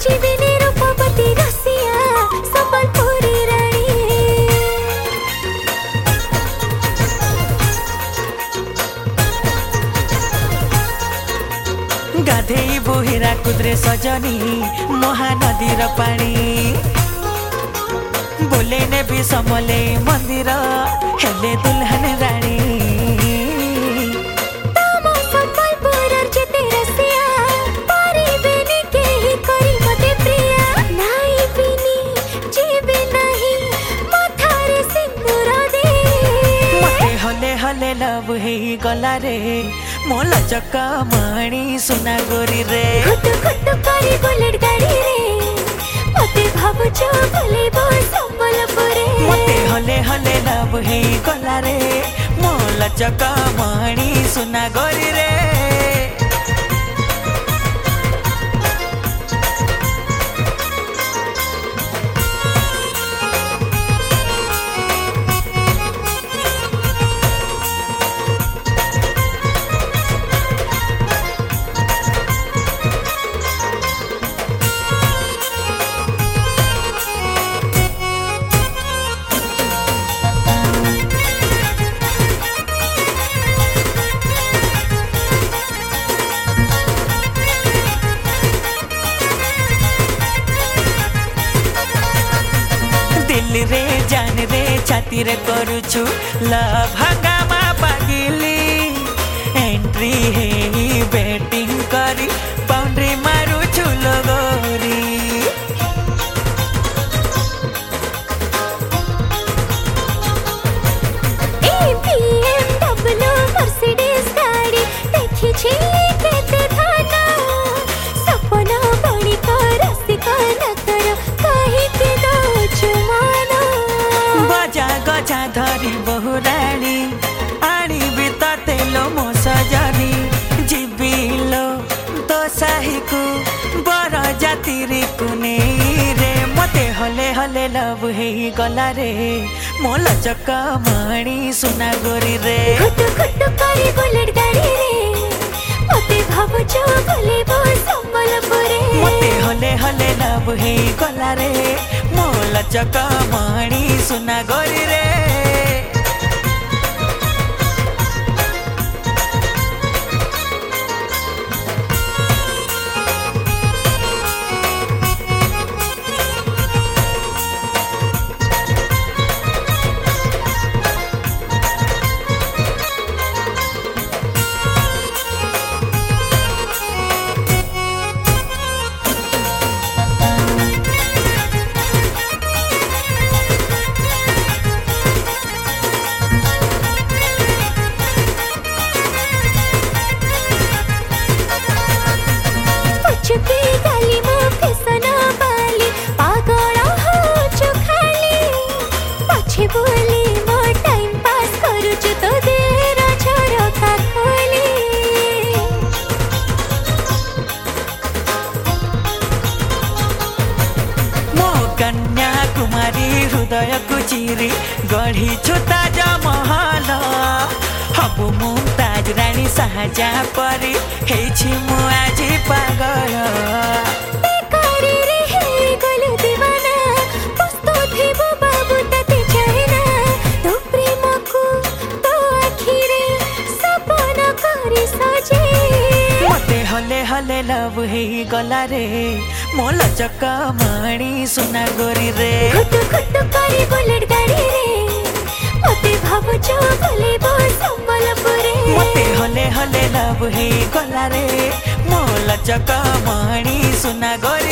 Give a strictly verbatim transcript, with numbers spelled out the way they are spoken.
जीविनी रूपवती रसिया संबलपुरी रानी गाधेई बुहिरा कुद्रे सजनी महानदीर पानी बोले ने भी समले मंदिर हेले दुल्हन रानी हले लव हे गला रे मोल चका माणी सुना गोरी रे खुट खुट करी बुलेट गाड़ी रे मते भाबुचो भले बो संबलपुरे मते हले हले लव हे गला रे मोल चका माणी सुना गोरी रे दिल रे जान रे छाती रे करुछु लभगामा पागिली एंट्री हे बैटिंग करी बाउंड्री मारुछु लगोरी ए बीएमडब्ल्यू मर्सिडीज गाड़ी देखी छी केते थाना सपना बड़ी कर रसिका न करो कहीं के दो चुमाना बजा गजा धरी बहुरानी आनी बिता तेलो मो सजनी जीविलो तो साहिकु बर जातिरी कुने रे मते हले हले लव हे गला रे मोल चका माणी सुना गोरी रे खुट खुट करी बुलेट गाड़ी रे मते भाबुचो भले बो संबलपुरे मते हले हले लव हे गला रे मोल चका माणी सुना गोरी रे चुकी गाली मो फेसना बाली पागल हो चुखाली पछे बोली मो टाइम पास करू छु तो देर छोड़ का खोली मो कन्या कुमारी हृदय को चिरी गढ़ी छुता महल हबु मुमताज रानी शाहजा परी हेछि मु आजी पागल बेकारी रे हे गलु दीवाना पुस्तो थिबो बाबू तते चाहेना तो प्रेम को तो आखिरे सपना करी सजे मते हले हले लव हे गला रे मोल चका माणी सुना गोरी रे खुट खुट करी बुलेट गाड़ी रे मते भाबुचो भले बो संबलपुरे मते हले हले लव हे गला रे मोल चका माणी सुना गोरी